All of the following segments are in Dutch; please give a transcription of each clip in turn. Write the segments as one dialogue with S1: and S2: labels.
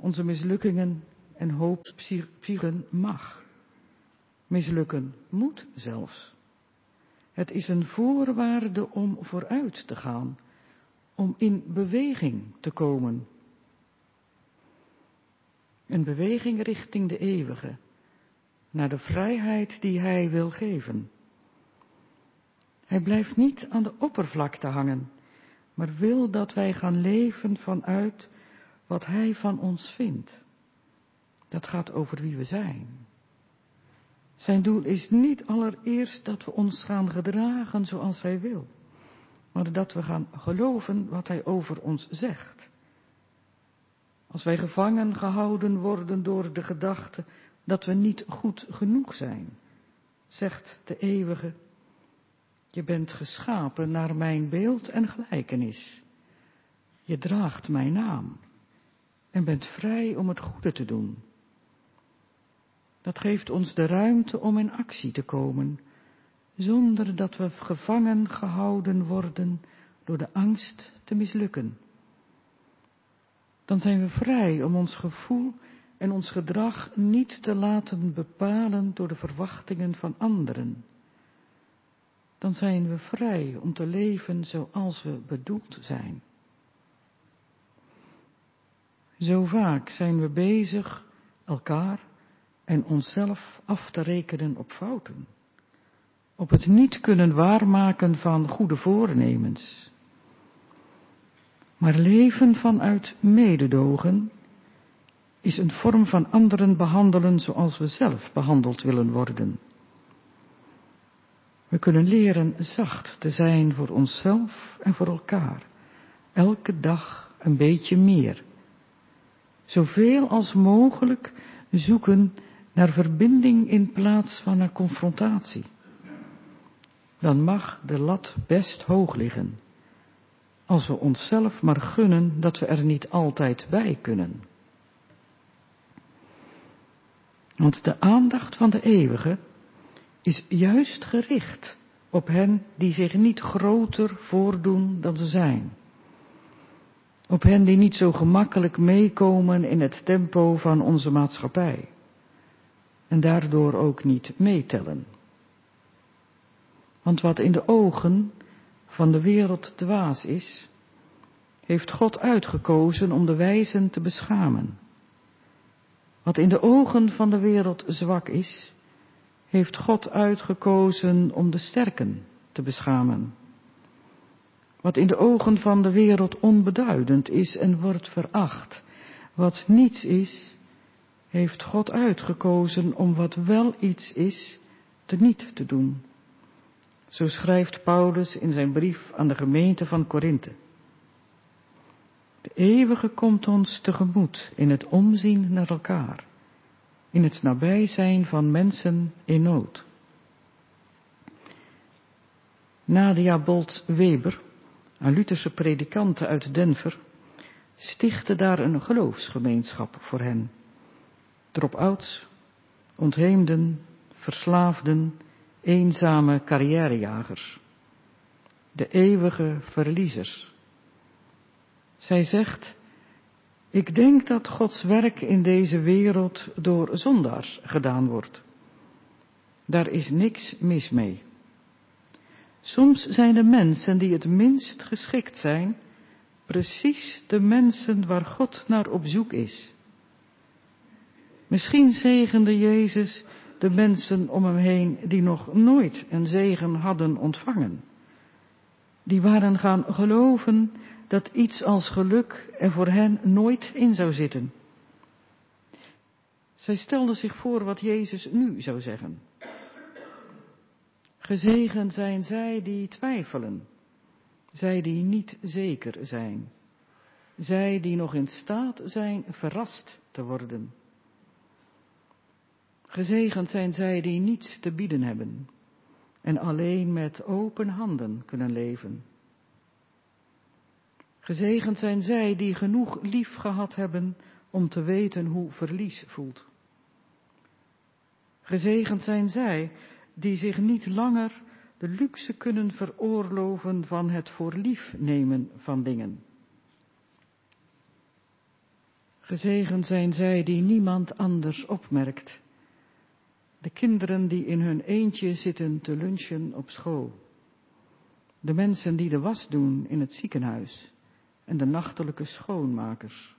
S1: onze mislukkingen en hoopzieken mag. Mislukken moet zelfs. Het is een voorwaarde om vooruit te gaan, om in beweging te komen. Een beweging richting de eeuwige, naar de vrijheid die Hij wil geven. Hij blijft niet aan de oppervlakte hangen, maar wil dat wij gaan leven vanuit wat Hij van ons vindt. Dat gaat over wie we zijn. Zijn doel is niet allereerst dat we ons gaan gedragen zoals Hij wil, maar dat we gaan geloven wat Hij over ons zegt. Als wij gevangen gehouden worden door de gedachte dat we niet goed genoeg zijn, zegt de eeuwige: je bent geschapen naar mijn beeld en gelijkenis. Je draagt mijn naam en bent vrij om het goede te doen. Dat geeft ons de ruimte om in actie te komen, zonder dat we gevangen gehouden worden door de angst te mislukken. Dan zijn we vrij om ons gevoel en ons gedrag niet te laten bepalen door de verwachtingen van anderen. Dan zijn we vrij om te leven zoals we bedoeld zijn. Zo vaak zijn we bezig elkaar en onszelf af te rekenen op fouten, op het niet kunnen waarmaken van goede voornemens. Maar leven vanuit mededogen is een vorm van anderen behandelen zoals we zelf behandeld willen worden. We kunnen leren zacht te zijn voor onszelf en voor elkaar, elke dag een beetje meer. Zoveel als mogelijk zoeken naar verbinding in plaats van naar confrontatie. Dan mag de lat best hoog liggen, als we onszelf maar gunnen dat we er niet altijd bij kunnen. Want de aandacht van de eeuwige is juist gericht op hen die zich niet groter voordoen dan ze zijn. Op hen die niet zo gemakkelijk meekomen in het tempo van onze maatschappij. En daardoor ook niet meetellen. Want wat in de ogen van de wereld dwaas is, heeft God uitgekozen om de wijzen te beschamen. Wat in de ogen van de wereld zwak is, heeft God uitgekozen om de sterken te beschamen. Wat in de ogen van de wereld onbeduidend is en wordt veracht, wat niets is, heeft God uitgekozen om wat wel iets is, teniet te doen. Zo schrijft Paulus in zijn brief aan de gemeente van Korinthe. De eeuwige komt ons tegemoet in het omzien naar elkaar, in het nabijzijn van mensen in nood. Nadia Bolz-Weber, een Lutherse predikante uit Denver, stichtte daar een geloofsgemeenschap voor hen. Drop-outs, ontheemden, verslaafden, eenzame carrièrejagers. De eeuwige verliezers. Zij zegt: ik denk dat Gods werk in deze wereld door zondaars gedaan wordt. Daar is niks mis mee. Soms zijn de mensen die het minst geschikt zijn, precies de mensen waar God naar op zoek is. Misschien zegende Jezus de mensen om hem heen die nog nooit een zegen hadden ontvangen. Die waren gaan geloven dat iets als geluk er voor hen nooit in zou zitten. Zij stelden zich voor wat Jezus nu zou zeggen. Gezegend zijn zij die twijfelen, zij die niet zeker zijn, zij die nog in staat zijn verrast te worden. Gezegend zijn zij die niets te bieden hebben en alleen met open handen kunnen leven. Gezegend zijn zij die genoeg lief gehad hebben om te weten hoe verlies voelt. Gezegend zijn zij die zich niet langer de luxe kunnen veroorloven van het voor lief nemen van dingen. Gezegend zijn zij die niemand anders opmerkt. De kinderen die in hun eentje zitten te lunchen op school. De mensen die de was doen in het ziekenhuis en de nachtelijke schoonmakers.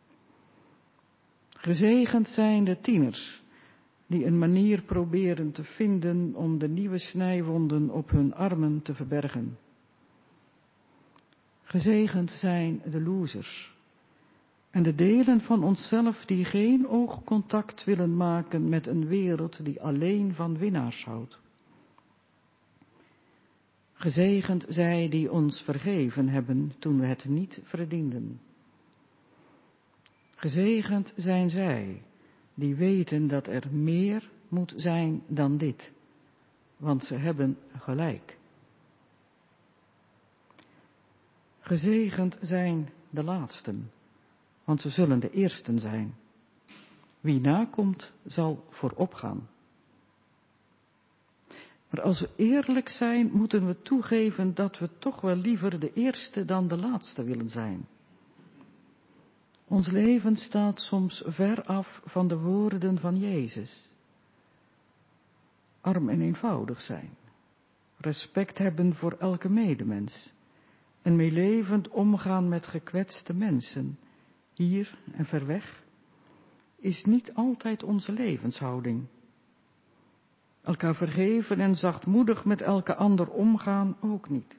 S1: Gezegend zijn de tieners die een manier proberen te vinden om de nieuwe snijwonden op hun armen te verbergen. Gezegend zijn de losers en de delen van onszelf die geen oogcontact willen maken met een wereld die alleen van winnaars houdt. Gezegend zij die ons vergeven hebben toen we het niet verdienden. Gezegend zijn zij die weten dat er meer moet zijn dan dit, want ze hebben gelijk. Gezegend zijn de laatsten, want ze zullen de eersten zijn. Wie nakomt, zal voorop gaan. Maar als we eerlijk zijn, moeten we toegeven dat we toch wel liever de eerste dan de laatste willen zijn. Ons leven staat soms ver af van de woorden van Jezus. Arm en eenvoudig zijn, respect hebben voor elke medemens en meelevend omgaan met gekwetste mensen, hier en ver weg, is niet altijd onze levenshouding. Elkaar vergeven en zachtmoedig met elke ander omgaan ook niet.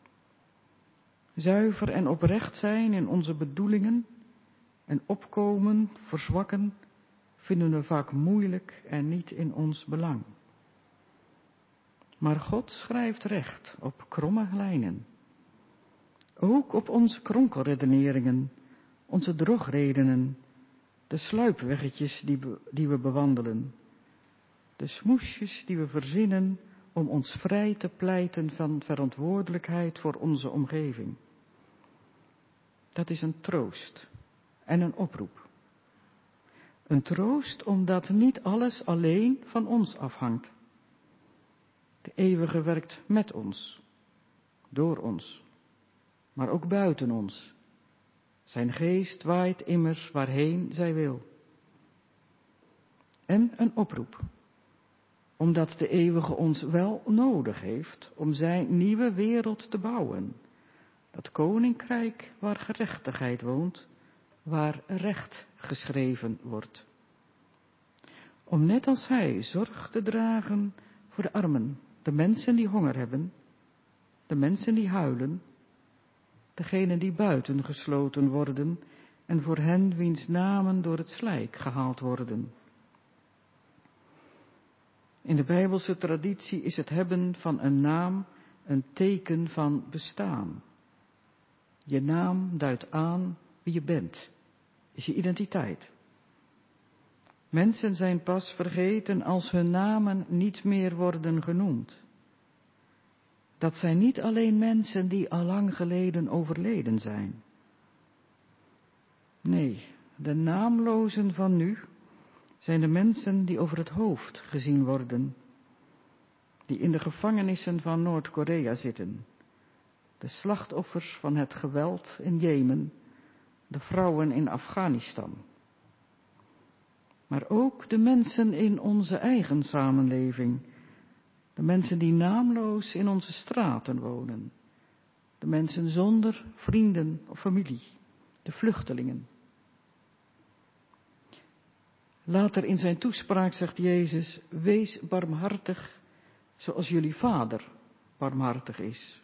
S1: Zuiver en oprecht zijn in onze bedoelingen en opkomen voor zwakken vinden we vaak moeilijk en niet in ons belang. Maar God schrijft recht op kromme lijnen. Ook op onze kronkelredeneringen, onze drogredenen, de sluipweggetjes die we bewandelen, de smoesjes die we verzinnen om ons vrij te pleiten van verantwoordelijkheid voor onze omgeving. Dat is een troost en een oproep. Een troost omdat niet alles alleen van ons afhangt. De Eeuwige werkt met ons, door ons, maar ook buiten ons. Zijn geest waait immers waarheen zij wil. En een oproep, omdat de Eeuwige ons wel nodig heeft om zijn nieuwe wereld te bouwen. Dat koninkrijk waar gerechtigheid woont, waar recht geschreven wordt. Om net als hij zorg te dragen voor de armen, de mensen die honger hebben, de mensen die huilen, degenen die buitengesloten worden en voor hen wiens namen door het slijk gehaald worden. In de Bijbelse traditie is het hebben van een naam een teken van bestaan. Je naam duidt aan wie je bent, is je identiteit. Mensen zijn pas vergeten als hun namen niet meer worden genoemd. Dat zijn niet alleen mensen die al lang geleden overleden zijn. Nee, de naamlozen van nu zijn de mensen die over het hoofd gezien worden, die in de gevangenissen van Noord-Korea zitten, de slachtoffers van het geweld in Jemen, de vrouwen in Afghanistan. Maar ook de mensen in onze eigen samenleving, de mensen die naamloos in onze straten wonen, de mensen zonder vrienden of familie, de vluchtelingen. Later in zijn toespraak zegt Jezus, wees barmhartig zoals jullie Vader barmhartig is.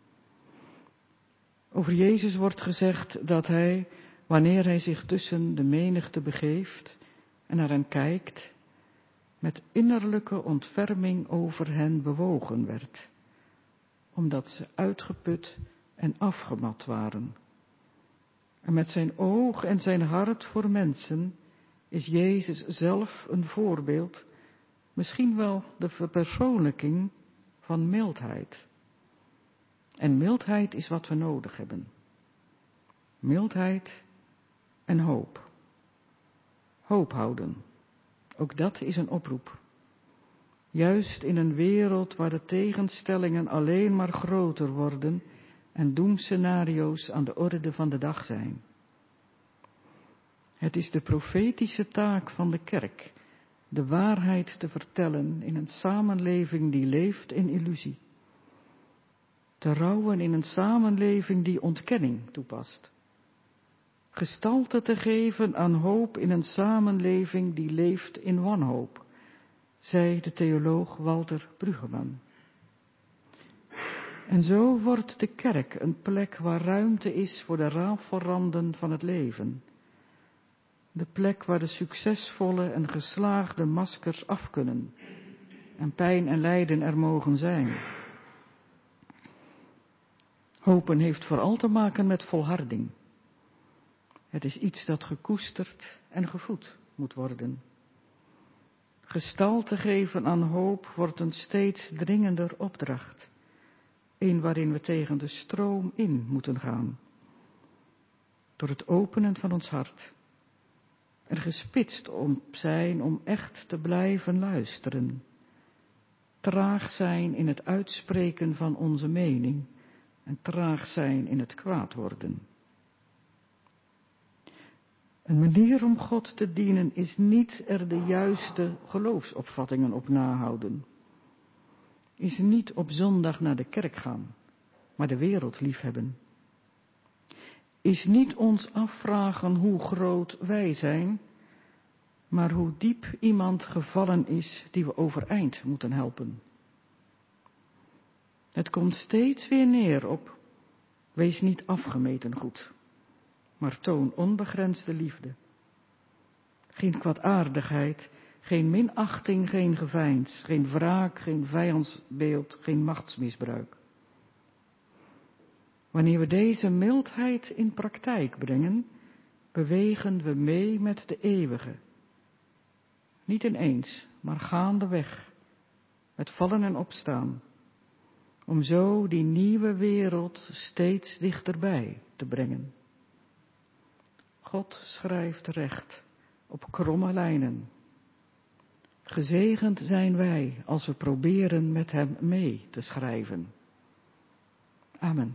S1: Over Jezus wordt gezegd dat hij, wanneer hij zich tussen de menigte begeeft en naar hen kijkt, met innerlijke ontferming over hen bewogen werd, omdat ze uitgeput en afgemat waren. En met zijn oog en zijn hart voor mensen is Jezus zelf een voorbeeld, misschien wel de verpersoonlijking van mildheid. En mildheid is wat we nodig hebben. Mildheid en hoop. Hoop houden. Ook dat is een oproep. Juist in een wereld waar de tegenstellingen alleen maar groter worden en doemscenario's aan de orde van de dag zijn. Het is de profetische taak van de kerk, de waarheid te vertellen in een samenleving die leeft in illusie. Te rouwen in een samenleving die ontkenning toepast. Gestalte te geven aan hoop in een samenleving die leeft in wanhoop, zei de theoloog Walter Brueggemann. En zo wordt de kerk een plek waar ruimte is voor de rafelranden van het leven. De plek waar de succesvolle en geslaagde maskers af kunnen en pijn en lijden er mogen zijn. Hopen heeft vooral te maken met volharding. Het is iets dat gekoesterd en gevoed moet worden. Gestalte geven aan hoop wordt een steeds dringender opdracht. Een waarin we tegen de stroom in moeten gaan. Door het openen van ons hart. Er gespitst op zijn om echt te blijven luisteren. Traag zijn in het uitspreken van onze mening. En traag zijn in het kwaad worden. Een manier om God te dienen is niet er de juiste geloofsopvattingen op nahouden. Is niet op zondag naar de kerk gaan, maar de wereld liefhebben. Is niet ons afvragen hoe groot wij zijn, maar hoe diep iemand gevallen is die we overeind moeten helpen. Het komt steeds weer neer op, wees niet afgemeten goed, maar toon onbegrensde liefde. Geen kwaadaardigheid, geen minachting, geen geveins, geen wraak, geen vijandsbeeld, geen machtsmisbruik. Wanneer we deze mildheid in praktijk brengen, bewegen we mee met de eeuwige. Niet ineens, maar gaandeweg, met vallen en opstaan, om zo die nieuwe wereld steeds dichterbij te brengen. God schrijft recht op kromme lijnen. Gezegend zijn wij als we proberen met hem mee te schrijven. Amen.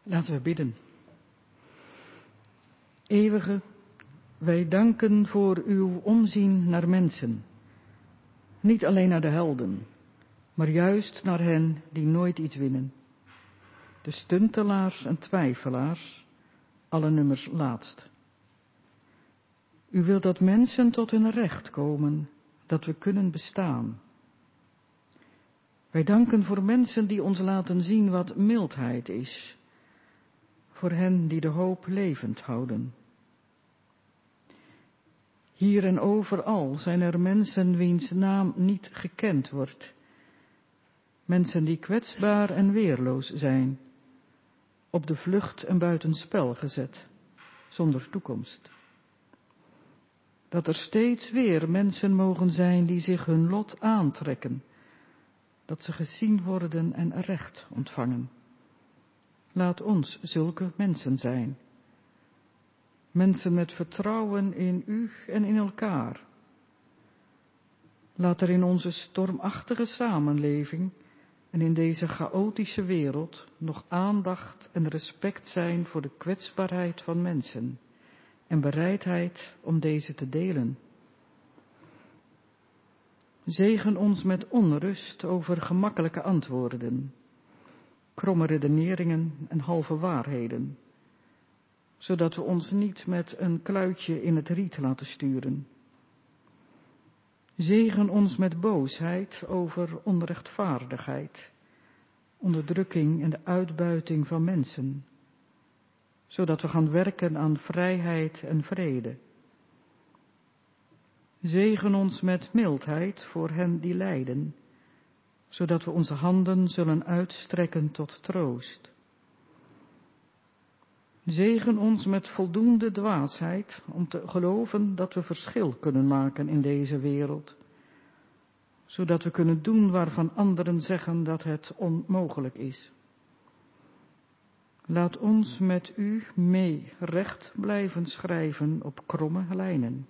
S1: Laten we bidden. Eeuwige, wij danken voor uw omzien naar mensen. Niet alleen naar de helden, maar juist naar hen die nooit iets winnen. De stuntelaars en twijfelaars, alle nummers laatst. U wilt dat mensen tot hun recht komen, dat we kunnen bestaan. Wij danken voor mensen die ons laten zien wat mildheid is. Voor hen die de hoop levend houden. Hier en overal zijn er mensen wiens naam niet gekend wordt. Mensen die kwetsbaar en weerloos zijn. Op de vlucht en buitenspel gezet, zonder toekomst. Dat er steeds weer mensen mogen zijn die zich hun lot aantrekken. Dat ze gezien worden en recht ontvangen. Laat ons zulke mensen zijn. Mensen met vertrouwen in u en in elkaar. Laat er in onze stormachtige samenleving en in deze chaotische wereld nog aandacht en respect zijn voor de kwetsbaarheid van mensen en bereidheid om deze te delen. Zegen ons met onrust over gemakkelijke antwoorden, kromme redeneringen en halve waarheden, zodat we ons niet met een kluitje in het riet laten sturen. Zegen ons met boosheid over onrechtvaardigheid, onderdrukking en de uitbuiting van mensen, zodat we gaan werken aan vrijheid en vrede. Zegen ons met mildheid voor hen die lijden, zodat we onze handen zullen uitstrekken tot troost. Zegen ons met voldoende dwaasheid om te geloven dat we verschil kunnen maken in deze wereld, zodat we kunnen doen waarvan anderen zeggen dat het onmogelijk is. Laat ons met u mee recht blijven schrijven op kromme lijnen.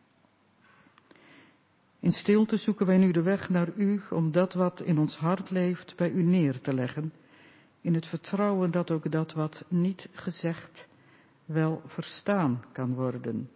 S1: In stilte zoeken wij nu de weg naar u om dat wat in ons hart leeft bij u neer te leggen, in het vertrouwen dat ook dat wat niet gezegd wel verstaan kan worden.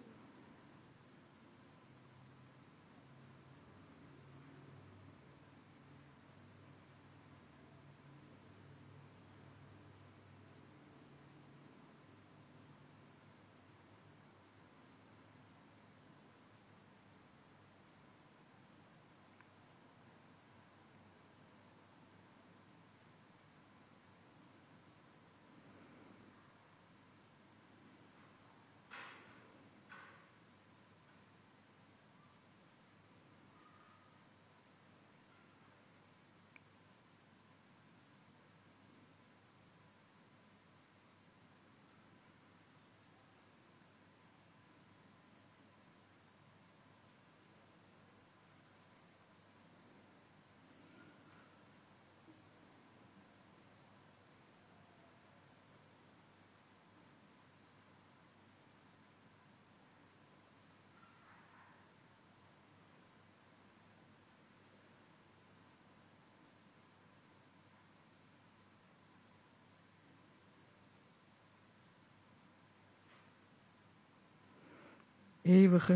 S1: Eeuwige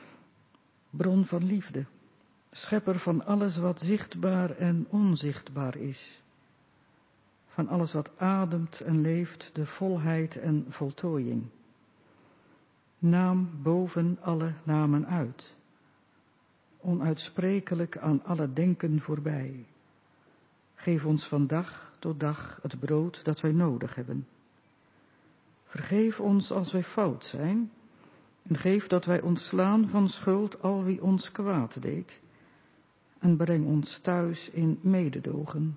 S1: bron van liefde, schepper van alles wat zichtbaar en onzichtbaar is, van alles wat ademt en leeft, de volheid en voltooiing. Naam boven alle namen uit, onuitsprekelijk aan alle denken voorbij. Geef ons van dag tot dag het brood dat wij nodig hebben. Vergeef ons als wij fout zijn, en geef dat wij ontslaan van schuld al wie ons kwaad deed. En breng ons thuis in mededogen.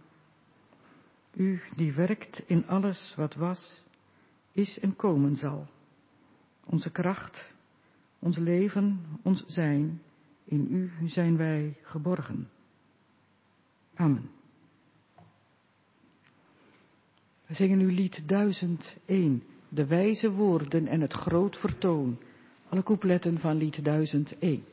S1: U die werkt in alles wat was, is en komen zal. Onze kracht, ons leven, ons zijn, in u zijn wij geborgen. Amen. We zingen nu lied 1001, de wijze woorden en het groot vertoon. Alle coupletten van lied 1001.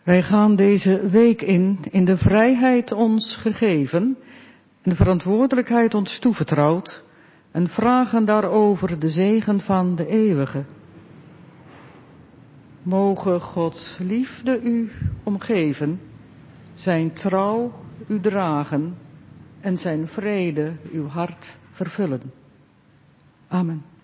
S1: Wij gaan deze week in de vrijheid ons gegeven en de verantwoordelijkheid ons toevertrouwd en vragen daarover de zegen van de eeuwige. Moge Gods liefde u omgeven, zijn trouw u dragen en zijn vrede uw hart vervullen. Amen.